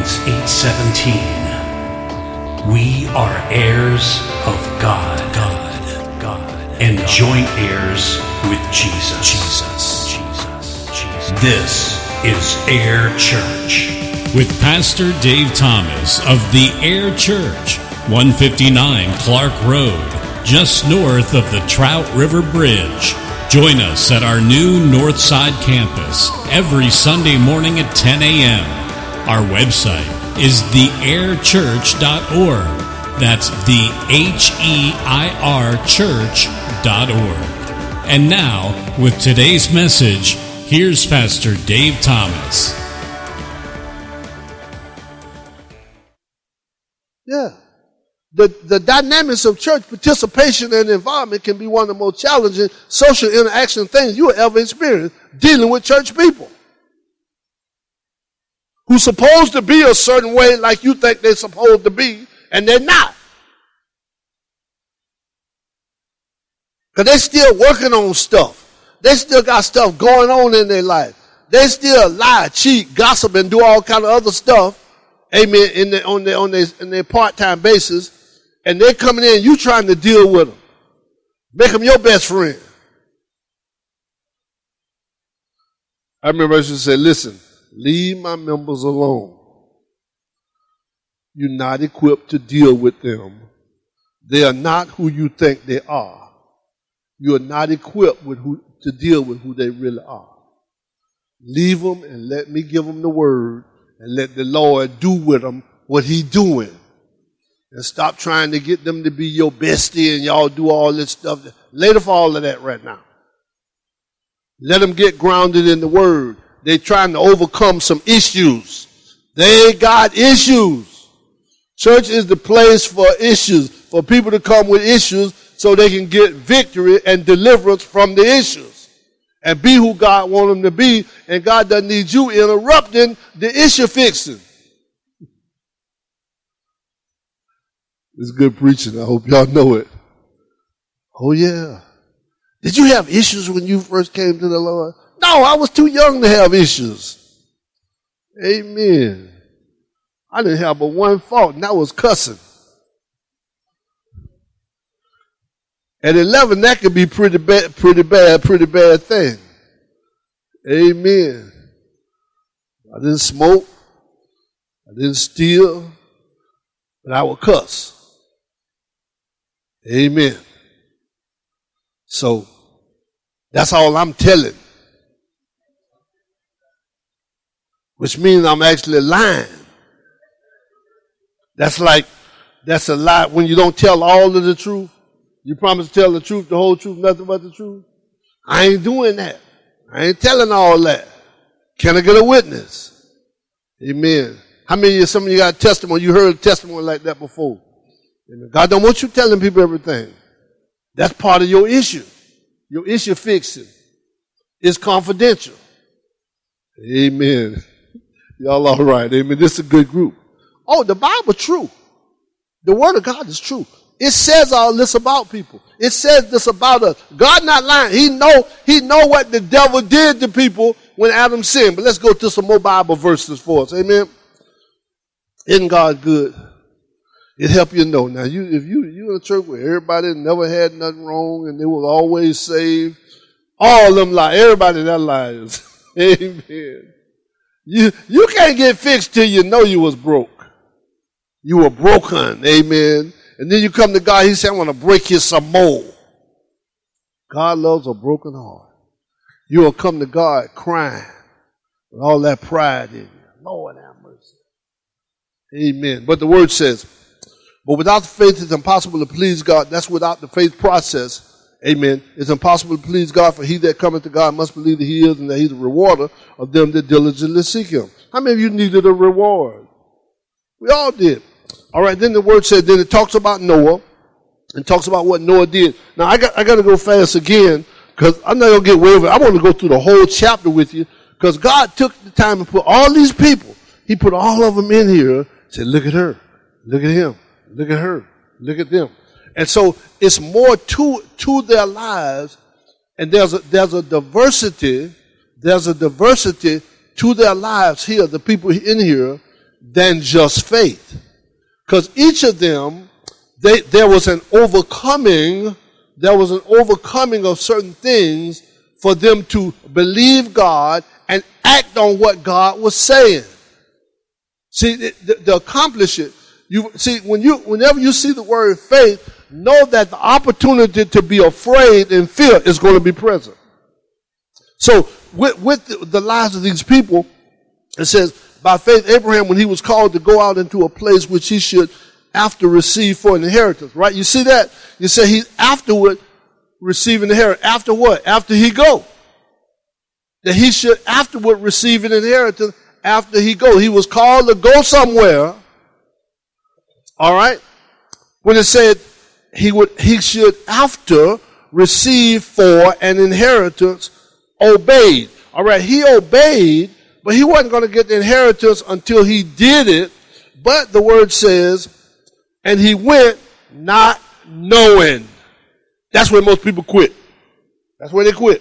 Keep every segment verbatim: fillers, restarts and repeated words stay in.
Romans eight seventeen. We are heirs of God, God, God, and joint heirs with Jesus. Jesus, Jesus, Jesus. This is Air Church with Pastor Dave Thomas of the Air Church, one fifty-nine Clark Road, just north of the Trout River Bridge. Join us at our new Northside campus every Sunday morning at ten a.m. Our website is the air church dot org. That's the H E I R church dot org. And now, with today's message, here's Pastor Dave Thomas. Yeah. The, the dynamics of church participation and environment can be one of the most challenging social interaction things you will ever experience dealing with church people who's supposed to be a certain way like you think they're supposed to be, and they're not. Because they're still working on stuff. They still got stuff going on in their life. They still lie, cheat, gossip, and do all kind of other stuff, amen, in their, on their, on their, in their part-time basis. And they're coming in, you trying to deal with them. Make them your best friend. I remember I used to say, listen, leave my members alone. You're not equipped to deal with them. They are not who you think they are. You are not equipped with who, to deal with who they really are. Leave them and let me give them the word and let the Lord do with them what he's doing. And stop trying to get them to be your bestie and y'all do all this stuff. Lay off all of that right now. Let them get grounded in the word. They're trying to overcome some issues. They got issues. Church is the place for issues, for people to come with issues so they can get victory and deliverance from the issues and be who God wants them to be. And God doesn't need you interrupting the issue fixing. It's good preaching. I hope y'all know it. Oh, yeah. Did you have issues when you first came to the Lord? No, I was too young to have issues. Amen. I didn't have but one fault, and that was cussing. At eleven, that could be pretty bad, pretty bad, pretty bad thing. Amen. I didn't smoke. I didn't steal. But I would cuss. Amen. So, that's all I'm telling. Which means I'm actually lying. That's like, that's a lie when you don't tell all of the truth. You promise to tell the truth, the whole truth, nothing but the truth. I ain't doing that. I ain't telling all that. Can I get a witness? Amen. How many of some of you got testimony? You heard a testimony like that before. God don't want you telling people everything. That's part of your issue. Your issue fixing is confidential. Amen. Y'all all right. Amen. This is a good group. Oh, the Bible true. The word of God is true. It says all this about people. It says this about us. God not lying. He know, he know what the devil did to people when Adam sinned. But let's go to some more Bible verses for us. Amen. Isn't God good? It help you know. Now, you if you you in a church where everybody never had nothing wrong and they was always saved, all of them lie. Everybody that lies. Amen. You you can't get fixed till you know you was broke. You were broken. Amen. And then you come to God. He said, "I want to break you some more." God loves a broken heart. You will come to God crying with all that pride in you. Lord have mercy. Amen. But the word says, but without the faith, it's impossible to please God. That's without the faith process. Amen. It's impossible to please God, for he that cometh to God must believe that he is and that he's a rewarder of them that diligently seek him. How many of you needed a reward? We all did. All right, then the word said, then it talks about Noah and talks about what Noah did. Now, I got, I got to go fast again because I'm not going to get way over it. I want to go through the whole chapter with you because God took the time to put all these people, he put all of them in here, said, look at her, look at him. Look at her. Look at them. And so it's more to to their lives, and there's a there's a diversity, there's a diversity to their lives here, the people in here, than just faith. Because each of them, they, there was an overcoming, there was an overcoming of certain things for them to believe God and act on what God was saying. See, to, to accomplish it, you see, when you, whenever you see the word faith, know that the opportunity to be afraid and fear is going to be present. So, with, with the, the lives of these people, it says, by faith, Abraham, when he was called to go out into a place which he should after receive for an inheritance, right? You see that? You say he afterward receive an inheritance. After what? After he go. That he should afterward receive an inheritance after he go. He was called to go somewhere. All right? When it said he would, he should after receive for an inheritance obeyed. All right? He obeyed, but he wasn't going to get the inheritance until he did it. But the word says, and he went not knowing. That's where most people quit. That's where they quit.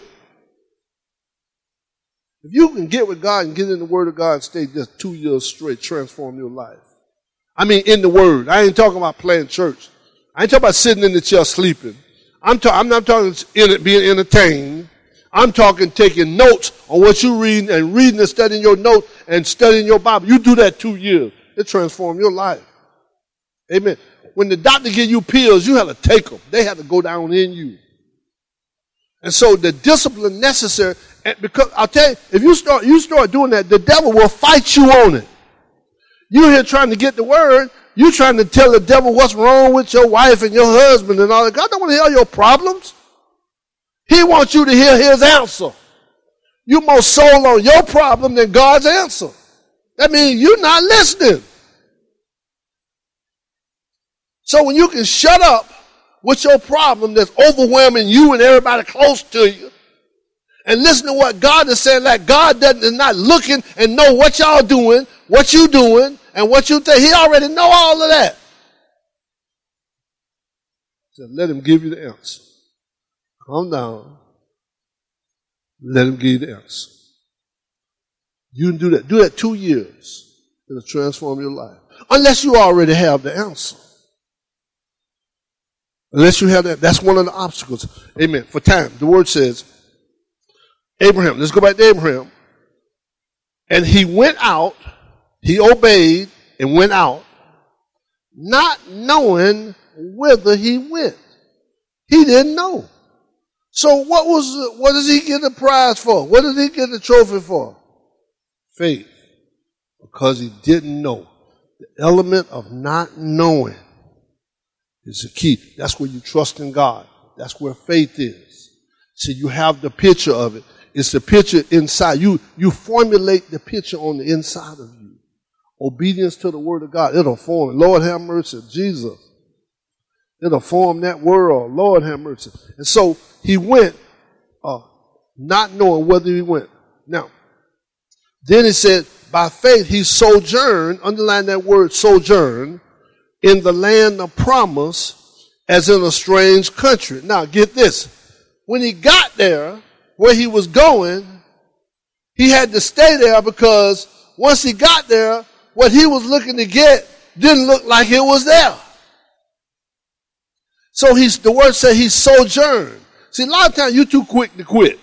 If you can get with God and get in the Word of God and stay just two years straight, transform your life. I mean, in the Word. I ain't talking about playing church. I ain't talking about sitting in the chair sleeping. I'm, ta- I'm not talking in being entertained. I'm talking taking notes on what you read and reading and studying your notes and studying your Bible. You do that two years. It transforms your life. Amen. When the doctor give you pills, you have to take them. They have to go down in you. And so the discipline necessary, and because I'll tell you, if you start you start doing that, the devil will fight you on it. You're here trying to get the word. You're trying to tell the devil what's wrong with your wife and your husband and all that. God don't want to hear your problems. He wants you to hear his answer. You're more sold on your problem than God's answer. That means you're not listening. So when you can shut up with your problem that's overwhelming you and everybody close to you, and listen to what God is saying, like God doesn't, is not looking and know what y'all doing, what you doing, and what you think. He already know all of that. So let him give you the answer. Calm down. Let him give you the answer. You can do that. Do that two years. It'll transform your life. Unless you already have the answer. Unless you have that, that's one of the obstacles. Amen. For time, the word says, Abraham, let's go back to Abraham. And he went out, he obeyed and went out, not knowing whither he went. He didn't know. So what was, what does he get the prize for? What did he get the trophy for? Faith. Because he didn't know. The element of not knowing is the key. That's where you trust in God. That's where faith is. See, you have the picture of it. It's the picture inside. You, you formulate the picture on the inside of you. Obedience to the word of God. It'll form. Lord have mercy. Jesus. It'll form that world. Lord have mercy. And so he went, uh, not knowing whether he went. Now, then he said, by faith he sojourned, underline that word sojourn, in the land of promise as in a strange country. Now get this. When he got there, where he was going, he had to stay there because once he got there, what he was looking to get didn't look like it was there. So he's, the word said he sojourned. See, a lot of times you're too quick to quit.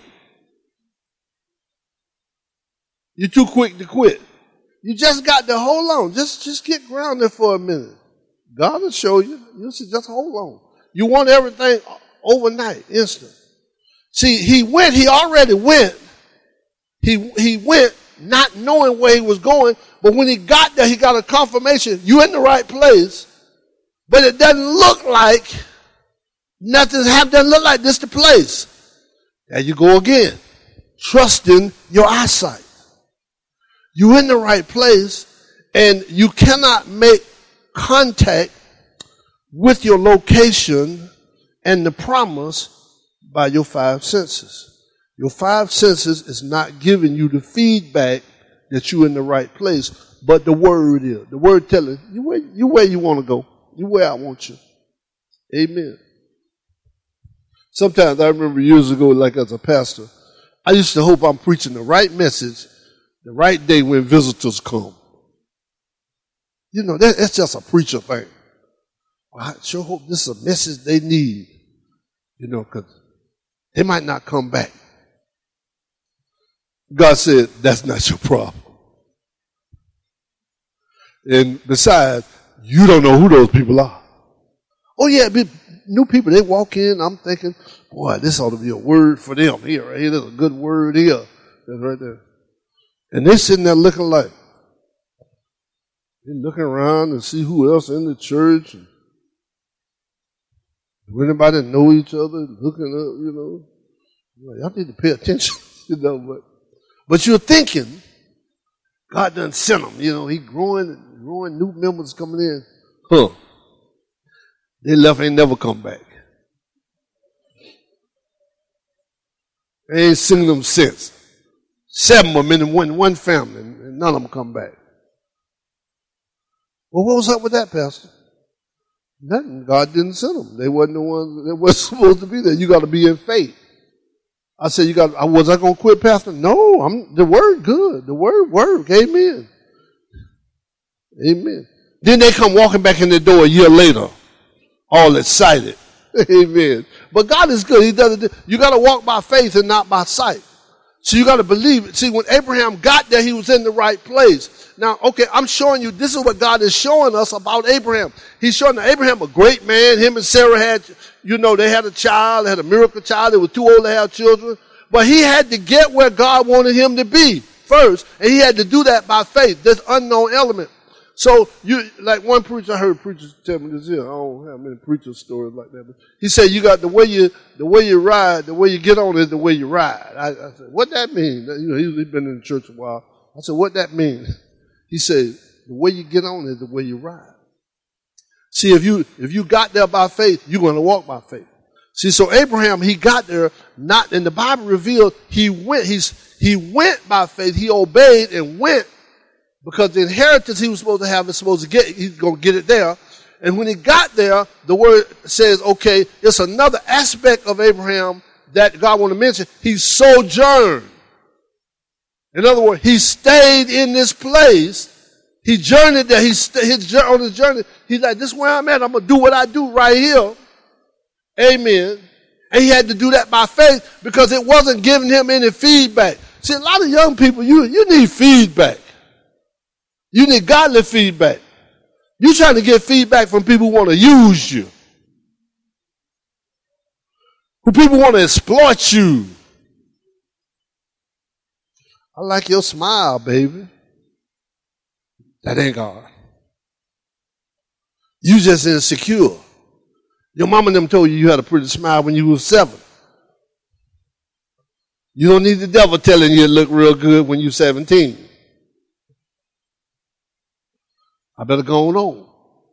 You're too quick to quit. You just got to hold on. Just, just get grounded for a minute. God will show you. You'll see, just hold on. You want everything overnight, instant. See, he went, he already went. He, he went not knowing where he was going, but when he got there, he got a confirmation. You're in the right place, but it doesn't look like nothing's happened. Doesn't look like this the place. There you go again. Trusting your eyesight. You're in the right place, and you cannot make contact with your location and the promise by your five senses. Your five senses is not giving you the feedback that you're in the right place, but the word is. The word telling you where you where you want to go. You where I want you. Amen. Sometimes I remember years ago, like as a pastor, I used to hope I'm preaching the right message the right day when visitors come. You know, that, that's just a preacher thing. Well, I sure hope this is a message they need, you know, because they might not come back. God said, that's not your problem. And besides, you don't know who those people are. Oh, yeah, new people, they walk in, I'm thinking, boy, this ought to be a word for them here. Right here, there's a good word here. That's right there. And they're sitting there looking like, they're looking around and see who else in the church. And do anybody know each other? Looking up, you know. Well, y'all need to pay attention, you know. But, but you're thinking, God done sent them. You know, he growing, growing new members coming in. Huh. They left, ain't never come back. They ain't seen them since. Seven of them in one, one family, and none of them come back. Well, what was up with that, Pastor? Nothing. God didn't send them. They wasn't the ones that were supposed to be there. You got to be in faith. I said, "You got." Was I going to quit, Pastor? No. I'm the word good. The word work. Amen. Amen. Then they come walking back in the door a year later, all excited. Amen. But God is good. He doesn't. You got to walk by faith and not by sight. So you got to believe it. See, when Abraham got there, he was in the right place. Now, okay, I'm showing you, this is what God is showing us about Abraham. He's showing Abraham a great man. Him and Sarah had, you know, they had a child, they had a miracle child. They were too old to have children. But he had to get where God wanted him to be first. And he had to do that by faith, this unknown element. So, you, like one preacher, I heard preachers tell me this here. I don't have many preacher stories like that. But he said, you got the way you, the way you ride, the way you get on is the way you ride. I, I said, what that mean? You know, he's been in the church a while. I said, what that mean? He said, the way you get on is the way you ride. See, if you, if you got there by faith, you're going to walk by faith. See, so Abraham, he got there, not, and the Bible revealed he went, he's, he went by faith, he obeyed and went, because the inheritance he was supposed to have is supposed to get, he's going to get it there. And when he got there, the word says, okay, it's another aspect of Abraham that God want to mention. He sojourned. In other words, he stayed in this place. He journeyed there. He st- his, on his journey, he's like, this is where I'm at. I'm going to do what I do right here. Amen. And he had to do that by faith because it wasn't giving him any feedback. See, a lot of young people, you, you need feedback. You need godly feedback. You're trying to get feedback from people who want to use you. Who people want to exploit you. I like your smile, baby. That ain't God. You just insecure. Your mama and them told you you had a pretty smile when you was seven. You don't need the devil telling you it look real good when you're seventeen. I better go on.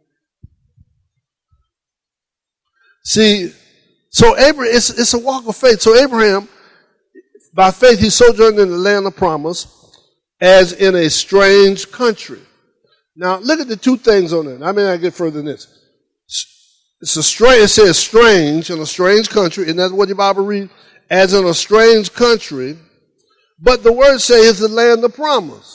See, so Abraham, it's, it's a walk of faith. So Abraham, by faith, he sojourned in the land of promise as in a strange country. Now, look at the two things on it. I may not get further than this. It's a strange, it says strange, in a strange country, and that's what the Bible reads, as in a strange country. But the word says it's the land of promise.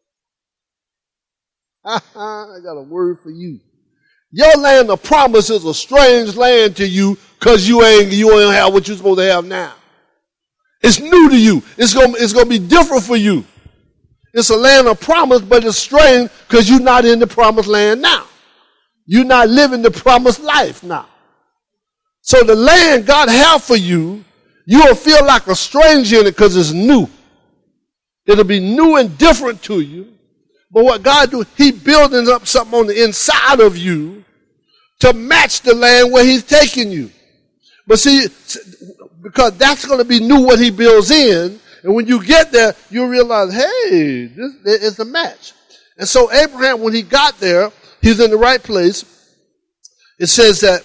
I got a word for you. Your land of promise is a strange land to you because you ain't, you ain't have what you're supposed to have now. It's new to you. It's going it's going to be different for you. It's a land of promise, but it's strange because you're not in the promised land now. You're not living the promised life now. So the land God has for you, you'll feel like a stranger in it because it's new. It'll be new and different to you. But what God do, he building up something on the inside of you to match the land where he's taking you. But see, because that's going to be new what he builds in. And when you get there, you realize, hey, this is a match. And so Abraham, when he got there, he's in the right place. It says that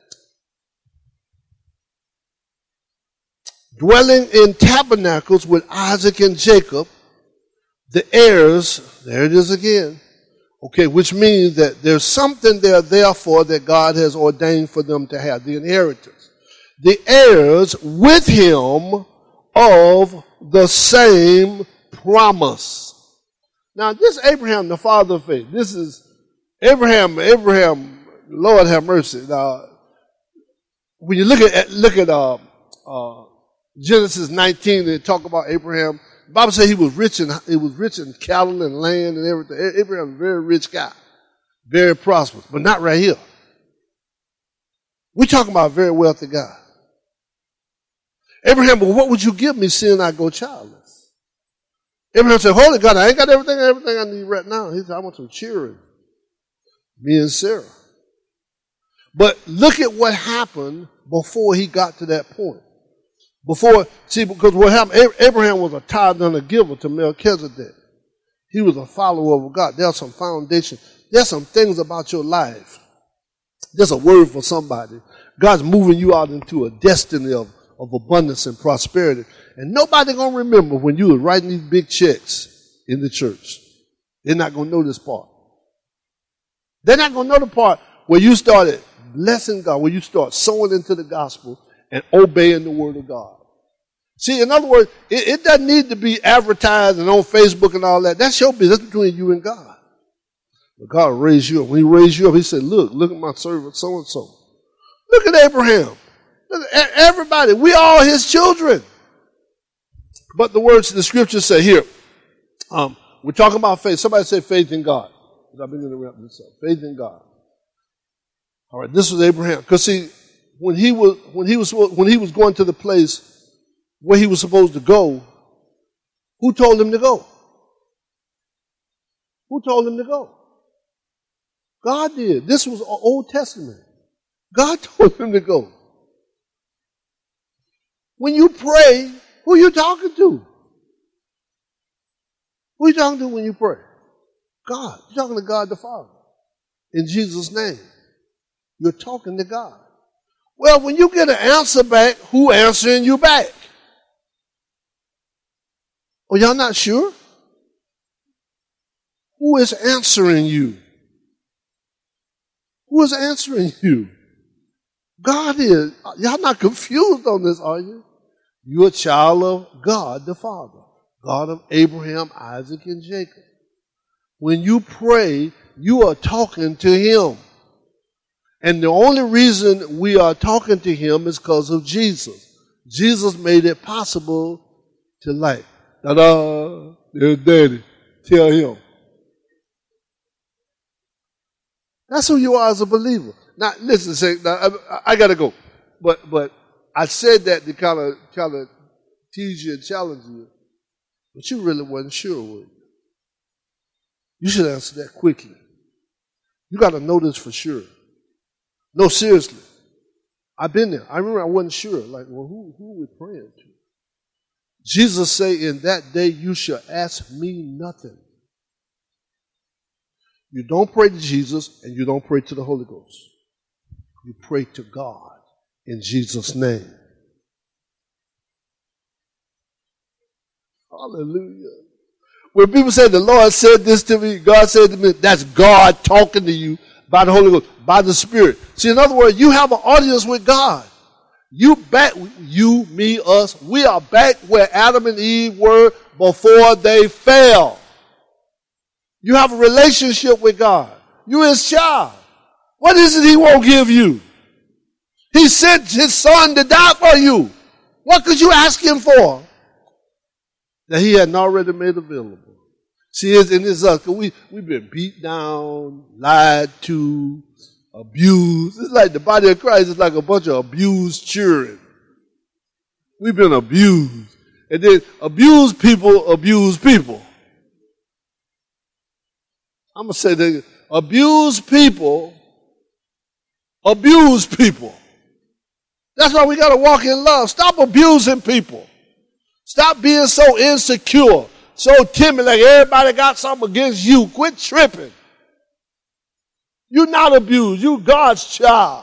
dwelling in tabernacles with Isaac and Jacob, the heirs, there it is again, okay, which means that there's something there, therefore, that God has ordained for them to have, the inheritance. The heirs with him of the same promise. Now, this Abraham, the father of faith, this is Abraham, Abraham, Lord have mercy. Now, when you look at look at uh, uh, Genesis nineteen, they talk about Abraham. The Bible says he was rich in he was rich in cattle and land and everything. Abraham was a very rich guy, very prosperous, but not right here. We're talking about a very wealthy guy. Abraham, well, what would you give me seeing I go childless? Abraham said, Holy God, I ain't got everything, everything I need right now. He said, I want some children. Me and Sarah. But look at what happened before he got to that point. Before, see, because what happened, Abraham was a tithe and a giver to Melchizedek. He was a follower of God. There's some foundation. There's some things about your life. There's a word for somebody. God's moving you out into a destiny of, of abundance and prosperity. And nobody going to remember when you were writing these big checks in the church. They're not going to know this part. They're not going to know the part where you started blessing God, where you start sowing into the gospel and obeying the word of God. See, in other words, it, it doesn't need to be advertised and on Facebook and all that. That's your business. That's between you and God. But God raised you up. When he raised you up, he said, look, look at my servant so-and-so. Look at Abraham. Look at everybody. We all his children. But the words of the scripture say here, um, we're talking about faith. Somebody say faith in God. I've been going to wrap this up. Faith in God. All right, this was Abraham. Because see, when he was when he was when he was going to the place where he was supposed to go, who told him to go? Who told him to go? God did. This was Old Testament. God told him to go. When you pray, who are you talking to? Who are you talking to when you pray? God. You're talking to God the Father. In Jesus' name. You're talking to God. Well, when you get an answer back, who answering you back? Oh, y'all not sure? Who is answering you? Who is answering you? God is. Y'all not confused on this, are you? You're a child of God the Father. God of Abraham, Isaac, and Jacob. When you pray, you are talking to him. And the only reason we are talking to him is because of Jesus. Jesus made it possible to like, ta-da, there's Daddy. Tell him. That's who you are as a believer. Now, listen, say, now, I, I got to go. But but I said that to kind of kind of tease you and challenge you. But you really wasn't sure, were you? You should answer that quickly. You got to know this for sure. No, seriously. I've been there. I remember I wasn't sure. Like, well, who, who are we praying to? Jesus said, in that day you shall ask me nothing. You don't pray to Jesus and you don't pray to the Holy Ghost. You pray to God in Jesus' name. Hallelujah. When people say the Lord said this to me, God said to me, that's God talking to you by the Holy Ghost, by the Spirit. See, in other words, you have an audience with God. You back, you, me, us, we are back where Adam and Eve were before they fell. You have a relationship with God. You're his child. What is it he won't give you? He sent his son to die for you. What could you ask him for that he hadn't already made available? See, it's in this us, we, we've been beat down, lied to, abused. It's like the body of Christ is like a bunch of abused children. We've been abused. And then abused people abuse people. I'm going to say that abused people abuse people. That's why we got to walk in love. Stop abusing people. Stop being so insecure, so timid, like everybody got something against you. Quit tripping. You're not abused. You're God's child.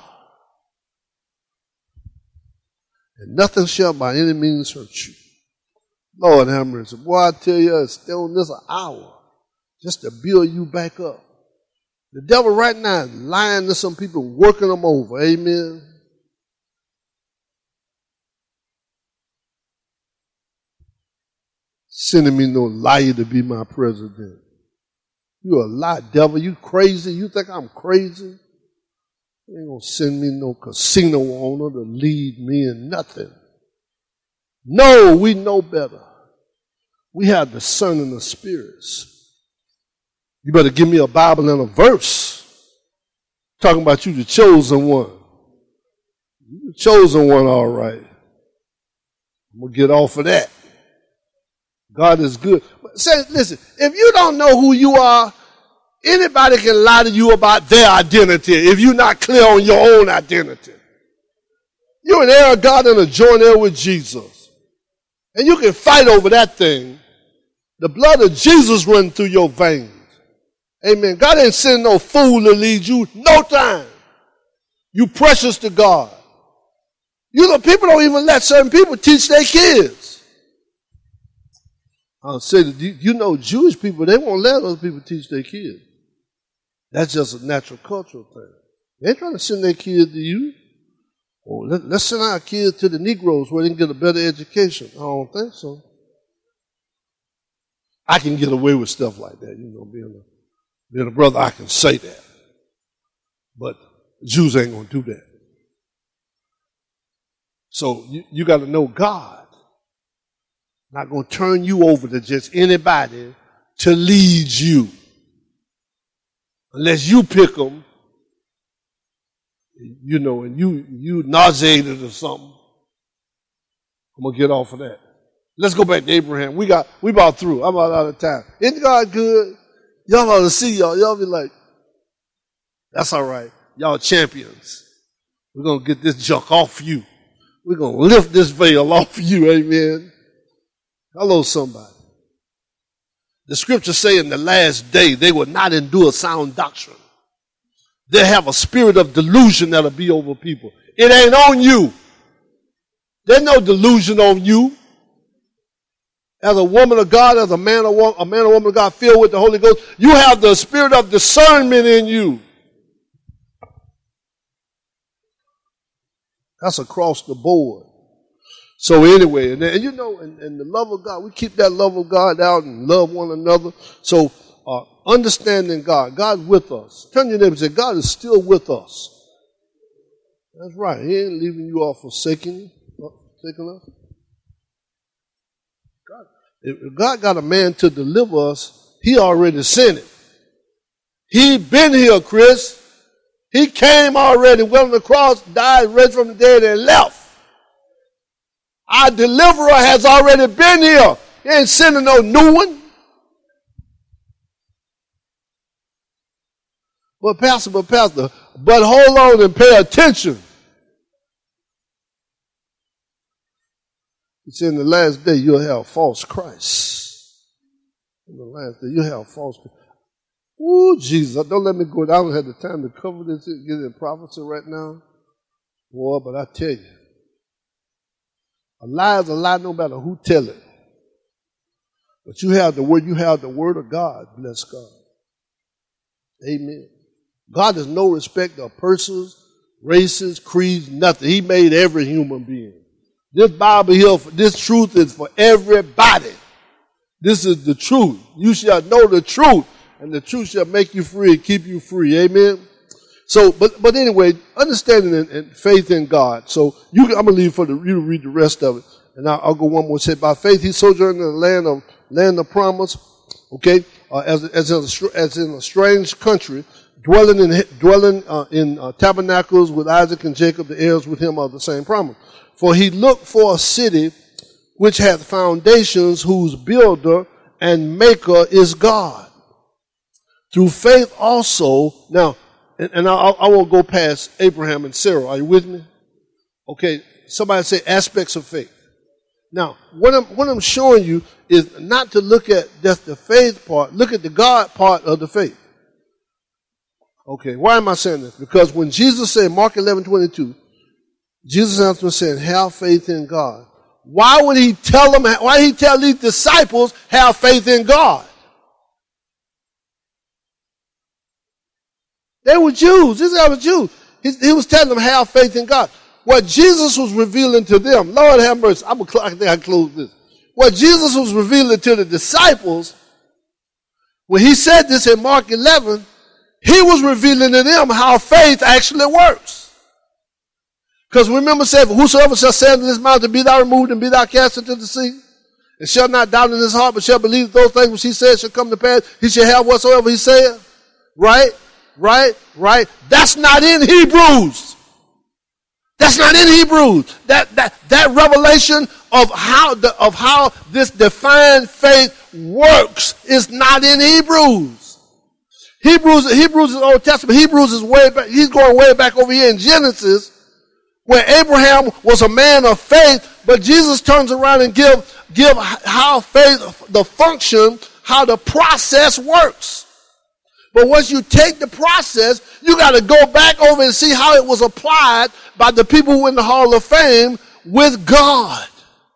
And nothing shall by any means hurt you. Lord have mercy. Boy, I tell you, it's still this an hour just to build you back up. The devil right now is lying to some people, working them over. Amen. Sending me no liar to be my president. You a lie, devil. You crazy. You think I'm crazy? You ain't going to send me no casino owner to lead me in nothing. No, we know better. We have discerning the spirits. You better give me a Bible and a verse talking about you, the chosen one. You the chosen one, all right. I'm going to get off of that. God is good. But say, listen, if you don't know who you are, anybody can lie to you about their identity if you're not clear on your own identity. You're an heir of God and a joint heir with Jesus. And you can fight over that thing. The blood of Jesus running through your veins. Amen. God ain't sending no fool to lead you no time. You precious to God. You know, people don't even let certain people teach their kids. I'll say that you, you know Jewish people, they won't let other people teach their kids. That's just a natural cultural thing. They ain't trying to send their kids to you. Or let, let's send our kids to the Negroes where they can get a better education. I don't think so. I can get away with stuff like that, you know, being a, being a brother, I can say that. But Jews ain't going to do that. So you, you got to know God. Not going to turn you over to just anybody to lead you. Unless you pick them, you know, and you, you nauseated or something. I'm going to get off of that. Let's go back to Abraham. We got, we about through. I'm about out of time. Isn't God good? Y'all ought to see y'all. Y'all be like, that's all right. Y'all champions. We're going to get this junk off you. We're going to lift this veil off you. Amen. Hello, somebody. The scriptures say in the last day they will not endure sound doctrine. They have a spirit of delusion that'll be over people. It ain't on you. There's no delusion on you. As a woman of God, as a man or a man or woman of God filled with the Holy Ghost, you have the spirit of discernment in you. That's across the board. So anyway, and, and you know, and, and the love of God, we keep that love of God out and love one another. So uh, understanding God, God with us. Turn your neighbor and say, God is still with us. That's right. He ain't leaving you off forsaking, forsaking us. God, if God got a man to deliver us, he already sent it. He been here, Chris. He came already, went on the cross, died, raised from the dead, and left. Our deliverer has already been here. He ain't sending no new one. But pastor, but pastor, but hold on and pay attention. He said in the last day you'll have false Christ. In the last day you'll have false Christ. Ooh, Jesus, don't let me go. I don't have the time to cover this, get in prophecy right now. Boy, but I tell you, a lie is a lie no matter who tell it. But you have the word, you have the word of God. Bless God. Amen. God is no respect of persons, races, creeds, nothing. He made every human being. This Bible here, this truth is for everybody. This is the truth. You shall know the truth, and the truth shall make you free and keep you free. Amen. So, but but anyway, understanding and, and faith in God. So you, I'm gonna leave for the, you to read the rest of it, and I'll, I'll go one more. Say, by faith he sojourned in the land of land of promise. Okay, uh, as as in a, as in a strange country, dwelling in dwelling uh, in uh, tabernacles with Isaac and Jacob, the heirs with him of the same promise. For he looked for a city which hath foundations, whose builder and maker is God. Through faith also now. And, and I, I won't go past Abraham and Sarah. Are you with me? Okay, somebody say aspects of faith. Now, what I'm, what I'm showing you is not to look at just the faith part. Look at the God part of the faith. Okay, why am I saying this? Because when Jesus said, Mark eleven twenty-two, Jesus answered saying, have faith in God. Why would he tell them, why did he tell these disciples, have faith in God? They were Jews. These guys were Jews. He, he was telling them, have faith in God. What Jesus was revealing to them, Lord have mercy, I'm gonna, I think I close this. What Jesus was revealing to the disciples When he said this in Mark eleven, he was revealing to them how faith actually works. Because remember, said, whosoever shall say unto this mountain, be thou removed and be thou cast into the sea, and shall not doubt in his heart, but shall believe those things which he said shall come to pass, he shall have whatsoever he said. Right? Right? Right? That's not in Hebrews. That's not in Hebrews. That that that revelation of how the of how this defined faith works is not in Hebrews. Hebrews Hebrews is Old Testament. Hebrews is way back. He's going way back over here in Genesis, where Abraham was a man of faith, but Jesus turns around and give give how faith, the function, how the process works. But once you take the process, you got to go back over and see how it was applied by the people who were in the Hall of Fame with God.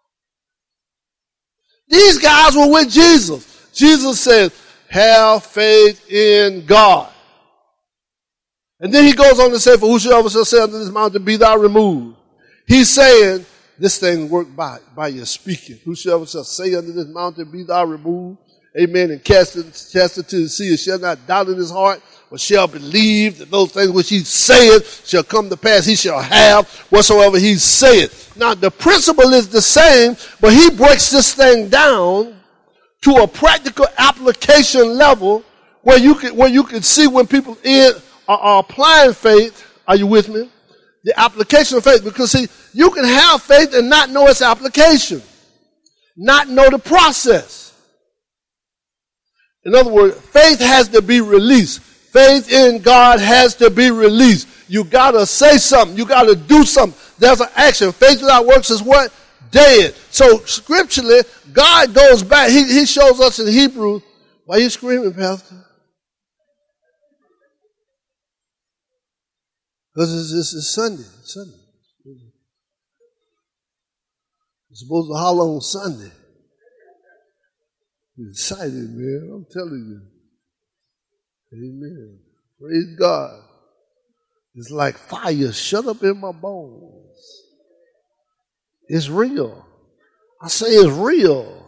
These guys were with Jesus. Jesus said, have faith in God. And then he goes on to say, for whosoever shall say unto this mountain, be thou removed. He's saying, this thing worked by, by your speaking. Whosoever shall say unto this mountain, be thou removed. Amen. And cast it, cast it to the sea, and shall not doubt in his heart, but shall believe that those things which he saith shall come to pass. He shall have whatsoever he saith. Now, the principle is the same, but he breaks this thing down to a practical application level where you can, where you can see when people in, are, are applying faith. Are you with me? The application of faith. Because, see, you can have faith and not know its application, not know the process. In other words, faith has to be released. Faith in God has to be released. You got to say something. You got to do something. There's an action. Faith without works is what? Dead. So scripturally, God goes back. He, he shows us in Hebrews. Why are you screaming, Pastor? Because it's, it's, it's Sunday. It's Sunday. You're supposed to holler on Sunday. You're excited, man. I'm telling you. Amen. Praise God. It's like fire shut up in my bones. It's real. I say it's real.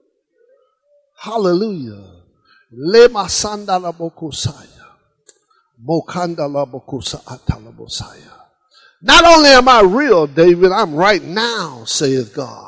Hallelujah. Lema sandala bokosaya. Mokandala bokosa atala bosaya. Not only am I real, David, I'm right now, saith God,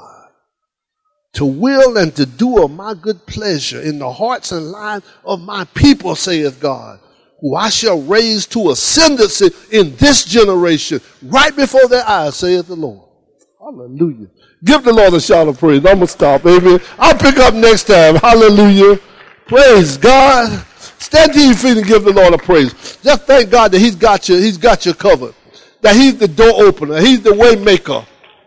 to will and to do of my good pleasure in the hearts and lives of my people, saith God, who I shall raise to ascendancy in this generation, right before their eyes, saith the Lord. Hallelujah. Give the Lord a shout of praise. I'm going to stop, amen. I'll pick up next time. Hallelujah. Praise God. Stand to your feet and give the Lord a praise. Just thank God that he's got you, he's got you covered. That he's the door opener. He's the way maker.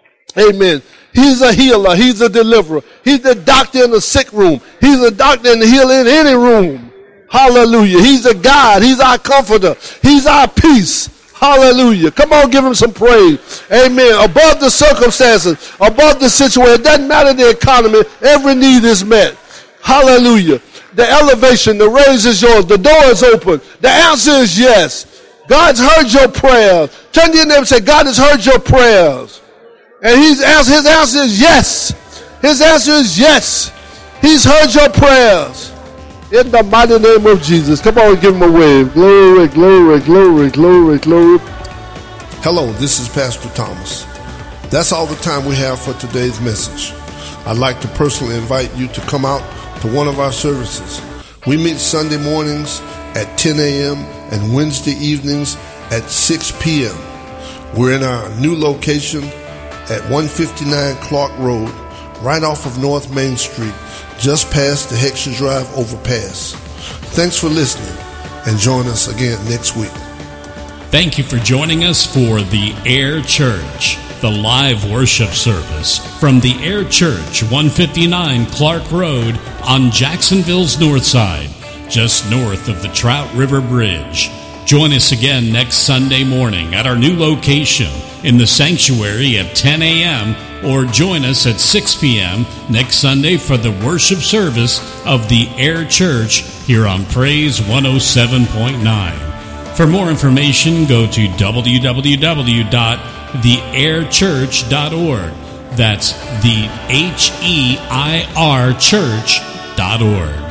Amen. He's a healer. He's a deliverer. He's the doctor in the sick room. He's a doctor in the healer in any room. Hallelujah. He's a God. He's our comforter. He's our peace. Hallelujah. Come on, give him some praise. Amen. Above the circumstances, above the situation, it doesn't matter the economy, every need is met. Hallelujah. The elevation, the raise is yours. The door is open. The answer is yes. God's heard your prayers. Turn to your neighbor and say, God has heard your prayers. And he's answer, his answer is yes. His answer is yes. He's heard your prayers. In the mighty name of Jesus. Come on and give him a wave. Glory, glory, glory, glory, glory. Hello, this is Pastor Thomas. That's all the time we have for today's message. I'd like to personally invite you to come out to one of our services. We meet Sunday mornings at ten a.m. and Wednesday evenings at six p.m. We're in our new location at one fifty-nine Clark Road, right off of North Main Street, just past the Heckscher Drive overpass. Thanks for listening, and join us again next week. Thank you for joining us for the Air Church, the live worship service from the Air Church, one fifty-nine Clark Road on Jacksonville's north side, just north of the Trout River Bridge. Join us again next Sunday morning at our new location in the sanctuary at ten a.m. or join us at six p.m. next Sunday for the worship service of the Air Church here on Praise one oh seven point nine. For more information, go to w w w dot the air church dot org. That's the H E I R church dot org.